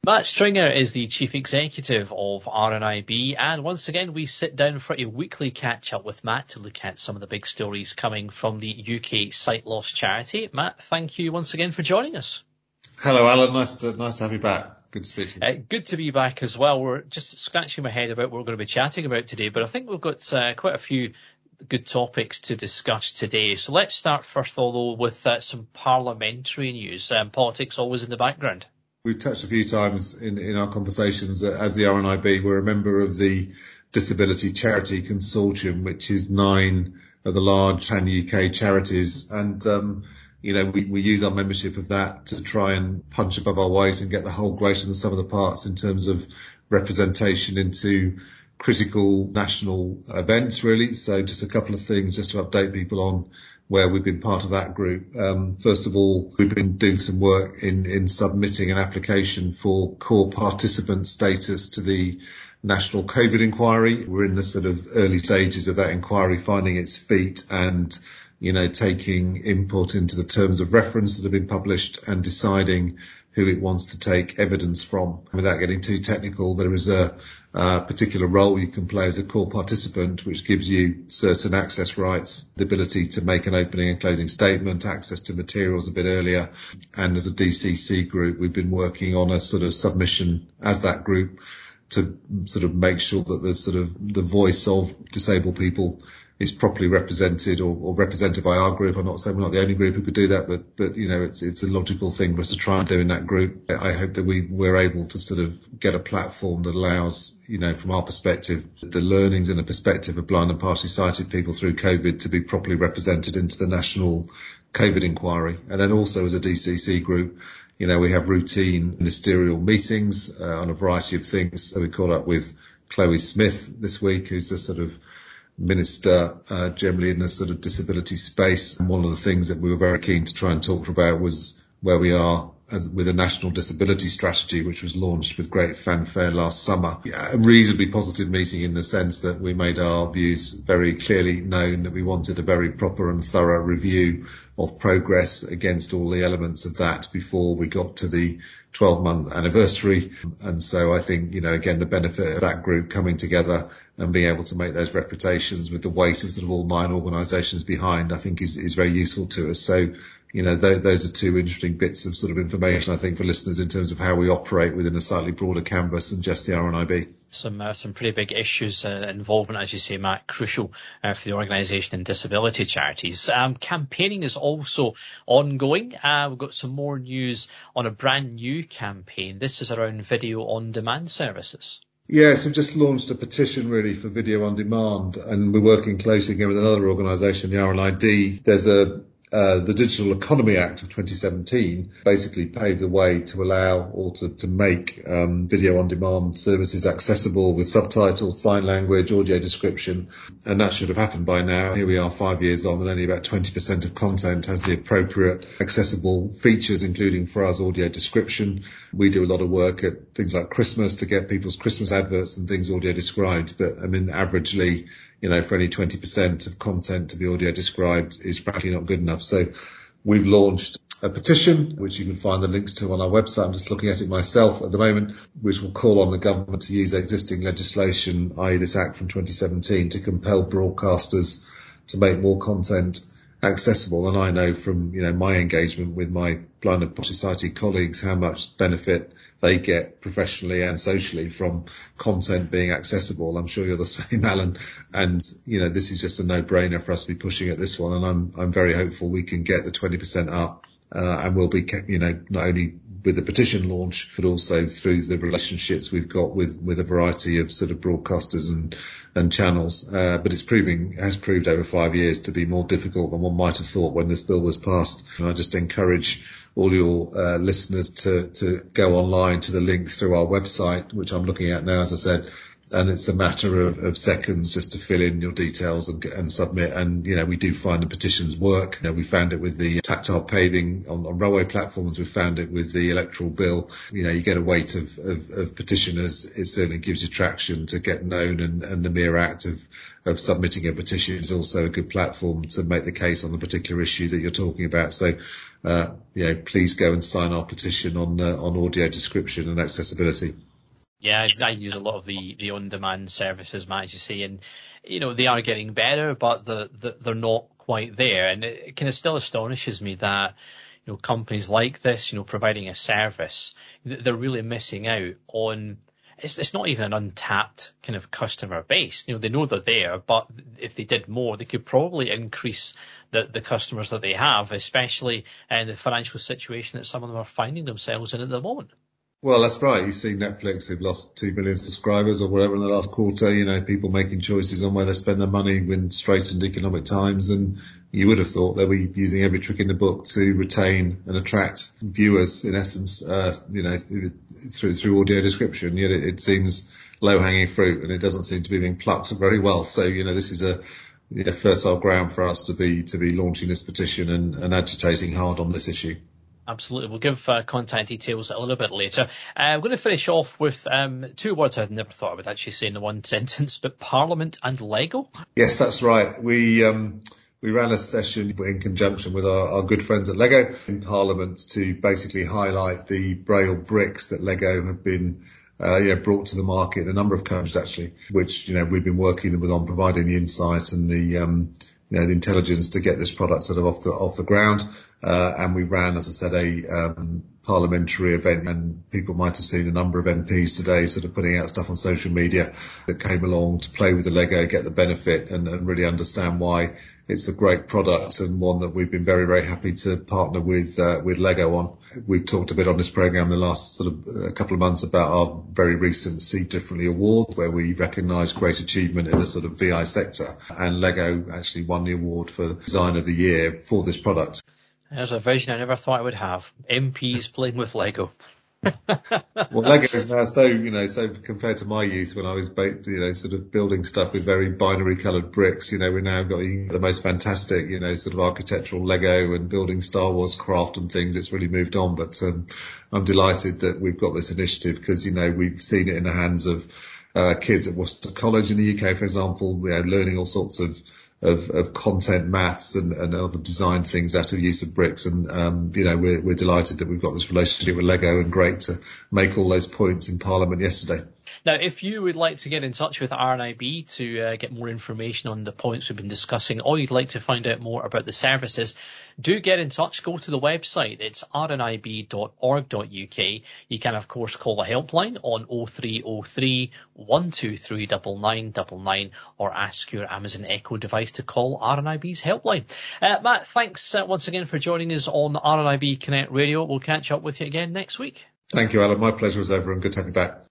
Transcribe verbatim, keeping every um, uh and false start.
Matt Stringer is the Chief Executive of R N I B, and once again we sit down for a weekly catch-up with Matt to look at some of the big stories coming from the U K sight loss charity. Matt, thank you once again for joining us. Hello, Alan. Nice to, nice to have you back. Good to speak to you. Uh, good to be back as well. We're just scratching my head about what we're going to be chatting about today, but I think we've got uh, quite a few good topics to discuss today. So let's start first of all, though, with uh, some parliamentary news. Um, politics always in the background. We've touched a few times in, in our conversations that as the R N I B, we're a member of the Disability Charity Consortium, which is nine of the large pan U K charities. And, um, you know, we, we use our membership of that to try and punch above our weight and get the whole greater than some of the parts in terms of representation into critical national events, really. So just a couple of things just to update people on where we've been part of that group. Um, first of all, we've been doing some work in, in submitting an application for core participant status to the National COVID Inquiry. We're in the sort of early stages of that inquiry, finding its feet and, you know, taking input into the terms of reference that have been published and deciding who it wants to take evidence from. Without getting too technical, there is a, a particular role you can play as a core participant, which gives you certain access rights, the ability to make an opening and closing statement, access to materials a bit earlier. And as a D C C group, we've been working on a sort of submission as that group to sort of make sure that the sort of the voice of disabled people is properly represented or, or represented by our group. I'm not saying we're not the only group who could do that, but, but, you know, it's, it's a logical thing for us to try and do in that group. I hope that we, we're able to sort of get a platform that allows, you know, from our perspective, the learnings and the perspective of blind and partially sighted people through COVID to be properly represented into the National COVID Inquiry. And then also as a D C C group, you know, we have routine ministerial meetings uh, on a variety of things. So we caught up with Chloe Smith this week, who's a sort of minister uh, generally in the sort of disability space. And one of the things that we were very keen to try and talk about was where we are as, with a national disability strategy, which was launched with great fanfare last summer. Yeah, a reasonably positive meeting in the sense that we made our views very clearly known, that we wanted a very proper and thorough review of progress against all the elements of that before we got to the twelve month anniversary. And so I think, you know, again, the benefit of that group coming together and being able to make those reputations with the weight of sort of all nine organisations behind, I think is, is very useful to us. So, you know, th- those are two interesting bits of sort of information, I think, for listeners in terms of how we operate within a slightly broader canvas than just the R N I B. Some uh, some pretty big issues, uh, involvement, as you say, Matt, crucial uh, for the organisation and disability charities. Um, campaigning is also ongoing. Uh, we've got some more news on a brand new campaign. This is around video on demand services. Yes, we've just launched a petition really for video on demand, and we're working closely again with another organisation, the R N I D. There's a Uh, the Digital Economy Act of twenty seventeen basically paved the way to allow or to, to make um, video on demand services accessible with subtitles, sign language, audio description, and that should have happened by now. Here we are five years on and only about twenty percent of content has the appropriate accessible features, including for us audio description. We do a lot of work at things like Christmas to get people's Christmas adverts and things audio described, but I mean averagely, you know, for only twenty percent of content to be audio described is frankly not good enough. So we've launched a petition, which you can find the links to on our website. I'm just looking at it myself at the moment, which will call on the government to use existing legislation, that is this Act from twenty seventeen, to compel broadcasters to make more content accessible. And I know from, you know, my engagement with my blind and partially sighted colleagues how much benefit they get professionally and socially from content being accessible. I'm sure you're the same, Alan. And, you know, this is just a no-brainer for us to be pushing at this one. And I'm, I'm very hopeful we can get the twenty percent up, uh, and we'll be, you know, not only with the petition launch, but also through the relationships we've got with, with a variety of sort of broadcasters and, and channels. Uh, but it's proving, has proved over five years to be more difficult than one might have thought when this bill was passed. And I just encourage all your uh, listeners to, to go online to the link through our website, which I'm looking at now, as I said, and it's a matter of, of seconds just to fill in your details and, and submit. And, you know, we do find the petitions work. You know, we found it with the tactile paving on, on railway platforms. We found it with the electoral bill. You know, you get a weight of, of, of petitioners. It certainly gives you traction to get known, and, and the mere act of, of submitting a petition is also a good platform to make the case on the particular issue that you're talking about. So, uh, you know, please go and sign our petition on, uh, on audio description and accessibility. Yeah, I use a lot of the, the on-demand services, Matt, as you say, and, you know, they are getting better, but the, the, they're not quite there. And it, it kind of still astonishes me that, you know, companies like this, you know, providing a service, they're really missing out on, it's, it's not even an untapped kind of customer base. You know, they know they're there, but if they did more, they could probably increase the, the customers that they have, especially in the financial situation that some of them are finding themselves in at the moment. Well, that's right. You see Netflix who've lost two million subscribers or whatever in the last quarter. You know, people making choices on where they spend their money in straightened economic times. And you would have thought they'll be using every trick in the book to retain and attract viewers, in essence, uh, you know, through, through audio description. Yet it, it seems low hanging fruit, and it doesn't seem to be being plucked very well. So, you know, this is a, you know, fertile ground for us to be, to be launching this petition and, and agitating hard on this issue. Absolutely. We'll give uh, contact details a little bit later. Uh, I'm going to finish off with um, two words I'd never thought I would actually say in the one sentence, but Parliament and Lego. Yes, that's right. We um, we ran a session in conjunction with our, our good friends at Lego in Parliament to basically highlight the Braille bricks that Lego have been uh, yeah, brought to the market in a number of countries, actually, which, you know, we've been working with on providing the insight and the um, you know, the intelligence to get this product sort of off the off the ground. Uh, and we ran, as I said, a um, parliamentary event, and people might have seen a number of M Ps today sort of putting out stuff on social media that came along to play with the Lego, get the benefit, and, and really understand why it's a great product, and one that we've been very, very happy to partner with uh, with Lego on. We've talked a bit on this program the last sort of a couple of months about our very recent See Differently award, where we recognise great achievement in the sort of V I sector, and Lego actually won the award for Design of the Year for this product. There's a vision I never thought I would have. M Ps playing with Lego. Well, Lego is now so, you know, so compared to my youth when I was, you know, sort of building stuff with very binary coloured bricks, you know, we've now got the most fantastic, you know, sort of architectural Lego and building Star Wars craft and things. It's really moved on, but um, I'm delighted that we've got this initiative because, you know, we've seen it in the hands of uh, kids at Worcester College in the U K, for example, you know, learning all sorts of Of, of content, maths, and, and other design things out of use of bricks. And, um, you know, we're, we're delighted that we've got this relationship with Lego, and great to make all those points in Parliament yesterday. Now, if you would like to get in touch with R N I B to uh, get more information on the points we've been discussing, or you'd like to find out more about the services, do get in touch. Go to the website. It's r n i b dot org dot u k. You can, of course, call the helpline on oh three oh three, one two three, nine nine nine nine, or ask your Amazon Echo device to call R N I B's helpline. Uh, Matt, thanks uh, once again for joining us on R N I B Connect Radio. We'll catch up with you again next week. Thank you, Alan. My pleasure as ever, and good to have you back.